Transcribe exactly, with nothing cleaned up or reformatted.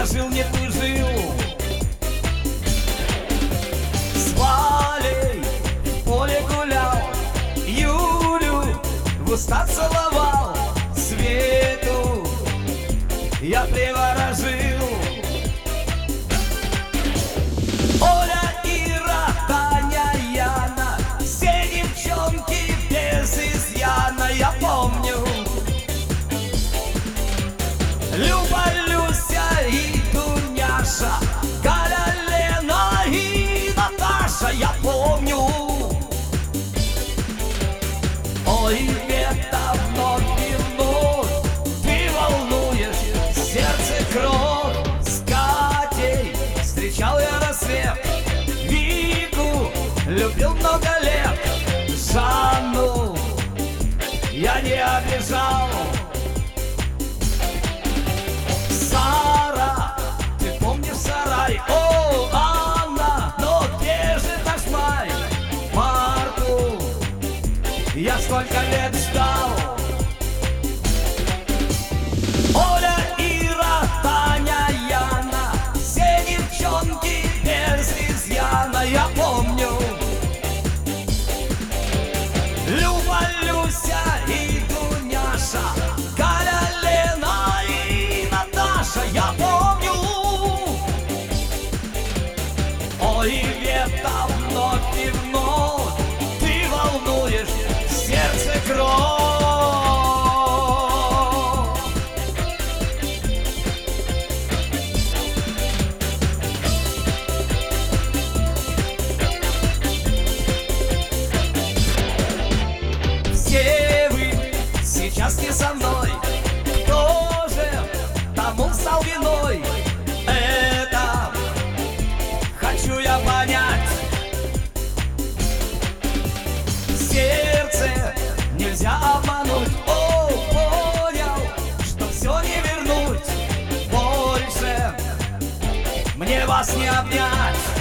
я жил, нет, не жил. С Валей в поле гулял, Юлю в уста целовал, Свету я приворожил. Оля, Ира, Таня, Яна, все девчонки без изъяна, я помню. Люба, Люся и Дуняша, Галя, Лена и Наташа, я помню. Ой, лето вновь и вновь, ты волнуешь сердце кровь. С Катей встречал я рассвет, Вику любил много лет, Жанну я не обижал. Сара, ты помнишь сарай? О, Анна, но где же наш май? Марку я столько лет ждал. Оля, Ира, Таня, Яна, все девчонки без изъяна, я помню. Люба, Люся и Дуняша, Галя, Лена и Наташа, я помню. Ой, лето вновь и вновь, ты волнуешь сердце кровь. Все вы сейчас не со мной, кто же тому стал виной? Это хочу я понять. Сердце нельзя обмануть. О, понял, что все не вернуть. Больше мне вас не обнять.